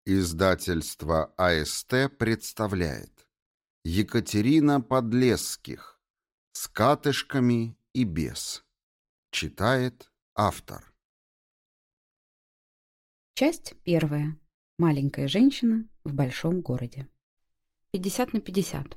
Издательство АСТ представляет Екатерина Подлесских «С катышками и без». Читает автор. Часть первая. Маленькая женщина в большом городе. 50/50.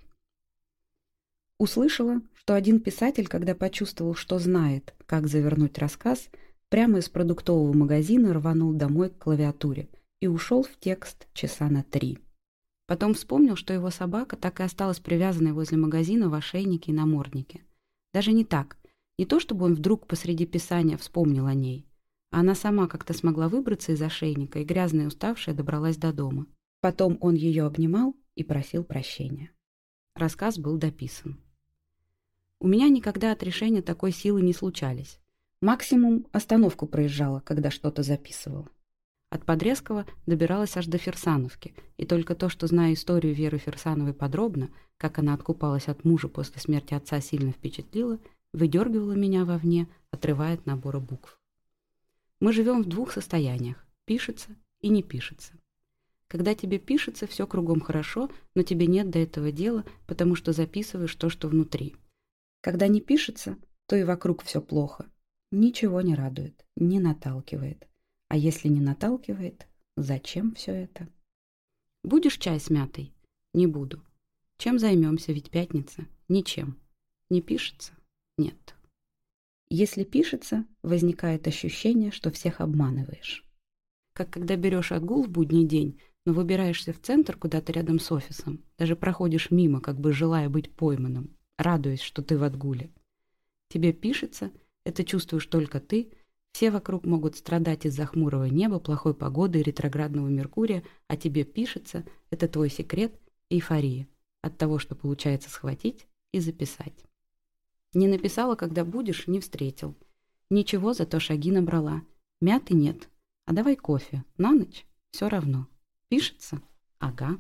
Услышала, что один писатель, когда почувствовал, что знает, как завернуть рассказ, прямо из продуктового магазина рванул домой к клавиатуре и ушел в текст часа на 3. Потом вспомнил, что его собака так и осталась привязанной возле магазина в ошейнике и наморднике. Даже не так. Не то, чтобы он вдруг посреди писания вспомнил о ней, а она сама как-то смогла выбраться из ошейника и, грязная и уставшая, добралась до дома. Потом он ее обнимал и просил прощения. Рассказ был дописан. У меня никогда от решения такой силы не случались. Максимум остановку проезжала, когда что-то записывала. От Подрезкова добиралась аж до Фирсановки, и только то, что знаю историю Веры Фирсановой подробно, как она откупалась от мужа после смерти отца, сильно впечатлило, выдергивало меня вовне, отрывая от набора букв. Мы живем в двух состояниях – пишется и не пишется. Когда тебе пишется, все кругом хорошо, но тебе нет до этого дела, потому что записываешь то, что внутри. Когда не пишется, то и вокруг все плохо. Ничего не радует, не наталкивает. А если не наталкивает, зачем все это? Будешь чай с мятой? Не буду. Чем займемся, ведь пятница? Ничем. Не пишется? Нет. Если пишется, возникает ощущение, что всех обманываешь. Как когда берешь отгул в будний день, но выбираешься в центр куда-то рядом с офисом, даже проходишь мимо, как бы желая быть пойманным, радуясь, что ты в отгуле. Тебе пишется, это чувствуешь только ты. Все вокруг могут страдать из-за хмурого неба, плохой погоды и ретроградного Меркурия, а тебе пишется, это твой секрет, эйфория от того, что получается схватить и записать. Не написала, когда будешь, не встретил. Ничего, зато шаги набрала. Мяты нет. А давай кофе. На ночь? Все равно. Пишется? Ага.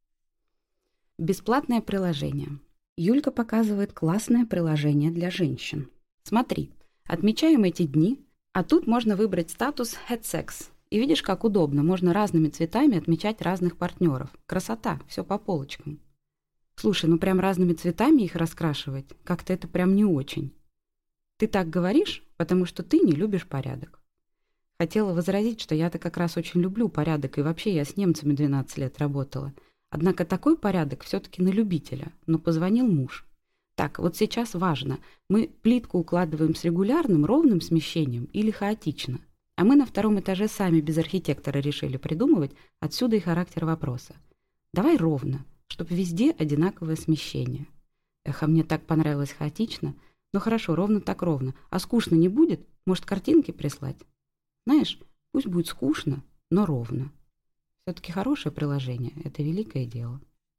Бесплатное приложение. Юлька показывает классное приложение для женщин. Смотри, отмечаем эти дни. А тут можно выбрать статус «Had sex». И видишь, как удобно. Можно разными цветами отмечать разных партнеров. Красота, все по полочкам. Слушай, ну прям разными цветами их раскрашивать, как-то это прям не очень. Ты так говоришь, потому что ты не любишь порядок. Хотела возразить, что я-то как раз очень люблю порядок, и вообще я с немцами 12 лет работала. Однако такой порядок все-таки на любителя. Но позвонил муж. Так, вот сейчас важно, мы плитку укладываем с регулярным, ровным смещением или хаотично. А мы на втором этаже сами без архитектора решили придумывать, отсюда и характер вопроса. Давай ровно, чтобы везде одинаковое смещение. Эх, а мне так понравилось хаотично. Ну хорошо, ровно так ровно. А скучно не будет? Может, картинки прислать? Знаешь, пусть будет скучно, но ровно. Все-таки хорошее приложение, это великое дело.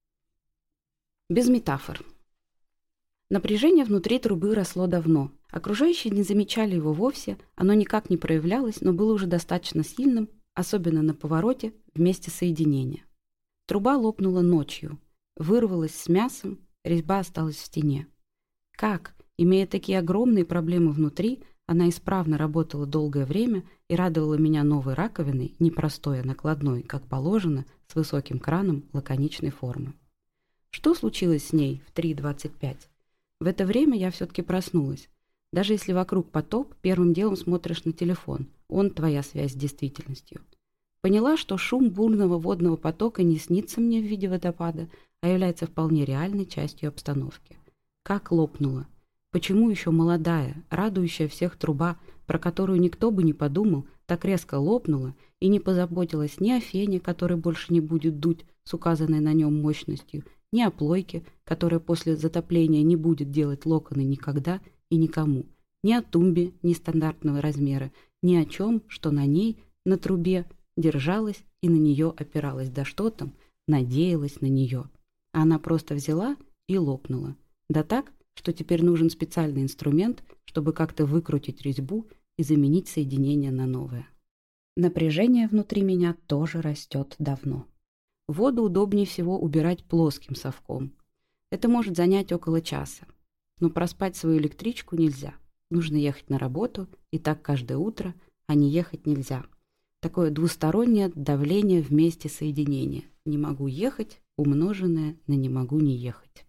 Без метафор. Напряжение внутри трубы росло давно. Окружающие не замечали его вовсе, оно никак не проявлялось, но было уже достаточно сильным, особенно на повороте, в месте соединения. Труба лопнула ночью, вырвалась с мясом, резьба осталась в стене. Как, имея такие огромные проблемы внутри, она исправно работала долгое время и радовала меня новой раковиной, непростой, а накладной, как положено, с высоким краном лаконичной формы. Что случилось с ней в 3:25? В это время я все-таки проснулась. Даже если вокруг потоп, первым делом смотришь на телефон. Он твоя связь с действительностью. Поняла, что шум бурного водного потока не снится мне в виде водопада, а является вполне реальной частью обстановки. Как лопнула? Почему еще молодая, радующая всех труба, про которую никто бы не подумал, так резко лопнула и не позаботилась ни о фене, который больше не будет дуть с указанной на нем мощностью, ни о плойке, которая после затопления не будет делать локоны никогда и никому, ни о тумбе нестандартного размера, ни о чем, что на ней, на трубе, держалась и на нее опиралась, да что там, надеялась на нее. А она просто взяла и лопнула. Да так, что теперь нужен специальный инструмент, чтобы как-то выкрутить резьбу и заменить соединение на новое. Напряжение внутри меня тоже растет давно. Воду удобнее всего убирать плоским совком. Это может занять около часа. Но проспать свою электричку нельзя. Нужно ехать на работу, и так каждое утро, а не ехать нельзя. Такое двустороннее давление вместе соединение. Не могу ехать, умноженное на не могу не ехать.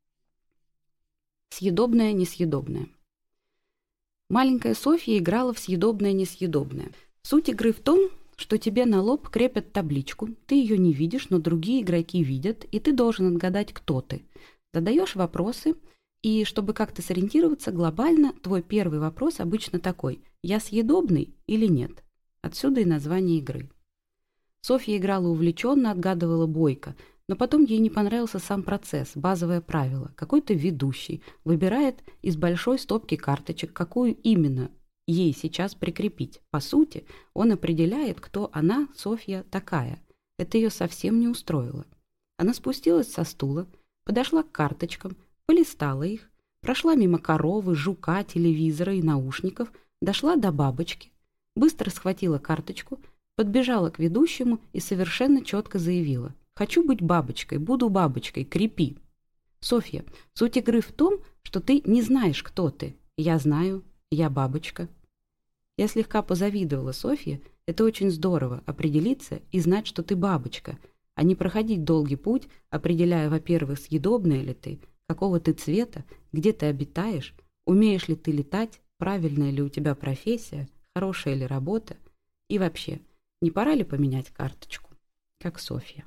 Съедобное, несъедобное. Маленькая Софья играла в съедобное-несъедобное. Суть игры в том, что тебе на лоб крепят табличку, ты ее не видишь, но другие игроки видят, и ты должен отгадать, кто ты. Задаешь вопросы, и чтобы как-то сориентироваться глобально, твой первый вопрос обычно такой: «Я съедобный или нет?» Отсюда и название игры. Софья играла увлеченно, отгадывала бойко, но потом ей не понравился сам процесс, базовое правило. Какой-то ведущий выбирает из большой стопки карточек, какую именно ей сейчас прикрепить. По сути, он определяет, кто она, Софья, такая. Это ее совсем не устроило. Она спустилась со стула, подошла к карточкам, полистала их, прошла мимо коровы, жука, телевизора и наушников, дошла до бабочки, быстро схватила карточку, подбежала к ведущему и совершенно четко заявила: «Хочу быть бабочкой, буду бабочкой, крепи». Софья, суть игры в том, что ты не знаешь, кто ты. Я знаю, я бабочка. Я слегка позавидовала Софье. Это очень здорово — определиться и знать, что ты бабочка, а не проходить долгий путь, определяя, во-первых, съедобная ли ты, какого ты цвета, где ты обитаешь, умеешь ли ты летать, правильная ли у тебя профессия, хорошая ли работа, и вообще, не пора ли поменять карточку, как Софья.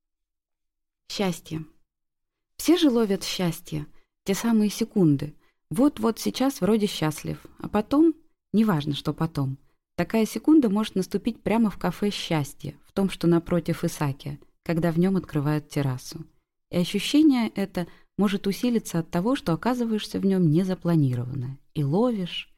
Счастье. Все же ловят счастье, те самые секунды. Вот-вот сейчас вроде счастлив, а потом, неважно, что потом, такая секунда может наступить прямо в кафе «Счастье», в том, что напротив Исаакия, когда в нем открывают террасу. И ощущение это может усилиться от того, что оказываешься в нем незапланированно. И ловишь,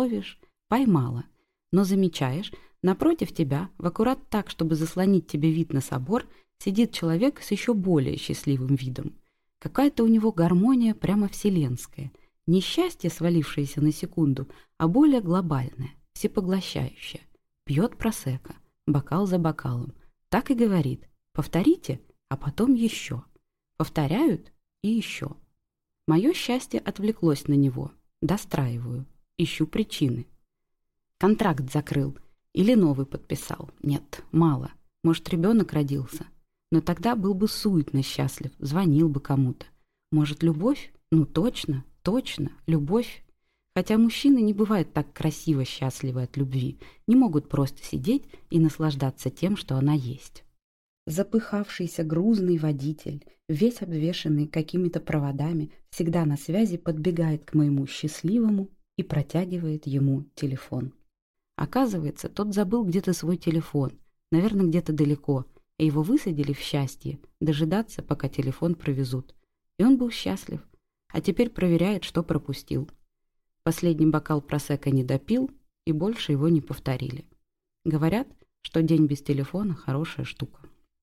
поймала, но замечаешь, напротив тебя, в аккурат так, чтобы заслонить тебе вид на собор, сидит человек с еще более счастливым видом. Какая-то у него гармония прямо вселенская. Не счастье, свалившееся на секунду, а более глобальное, всепоглощающее. Пьет просекко, бокал за бокалом. Так и говорит: повторите, а потом еще. Повторяют и еще. Мое счастье отвлеклось на него. Достраиваю. Ищу причины. Контракт закрыл. Или новый подписал. Нет, мало. Может, ребенок родился. Но тогда был бы суетно счастлив, звонил бы кому-то. Может, любовь? Ну, точно, любовь. Хотя мужчины не бывают так красиво счастливы от любви, не могут просто сидеть и наслаждаться тем, что она есть. Запыхавшийся грузный водитель, весь обвешанный какими-то проводами, всегда на связи, подбегает к моему счастливому и протягивает ему телефон. Оказывается, тот забыл где-то свой телефон, наверное, где-то далеко, и его высадили в счастье, дожидаться, пока телефон провезут. И он был счастлив, а теперь проверяет, что пропустил. Последний бокал просекко не допил, и больше его не повторили. Говорят, что день без телефона — хорошая штука.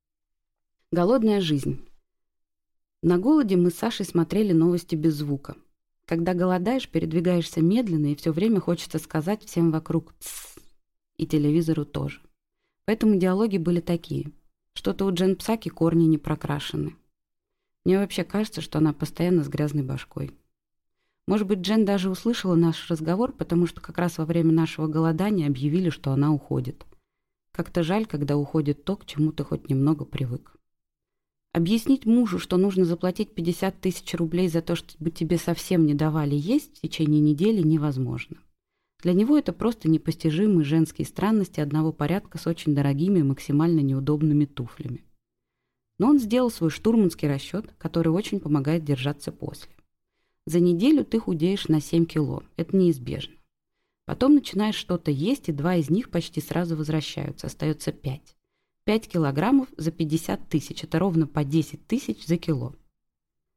Голодная жизнь. На голоде мы с Сашей смотрели новости без звука. Когда голодаешь, передвигаешься медленно, и все время хочется сказать всем вокруг «тссс», и телевизору тоже. Поэтому диалоги были такие. Что-то у Джен Псаки корни не прокрашены. Мне вообще кажется, что она постоянно с грязной башкой. Может быть, Джен даже услышала наш разговор, потому что как раз во время нашего голодания объявили, что она уходит. Как-то жаль, когда уходит то, к чему ты хоть немного привык. Объяснить мужу, что нужно заплатить 50 000 рублей за то, чтобы тебе совсем не давали есть в течение недели, невозможно. Для него это просто непостижимые женские странности одного порядка с очень дорогими и максимально неудобными туфлями. Но он сделал свой штурманский расчет, который очень помогает держаться после. За неделю ты худеешь на 7 кило. Это неизбежно. Потом начинаешь что-то есть, и 2 из них почти сразу возвращаются. Остается 5. 5 килограммов за 50 000. Это ровно по 10 000 за кило.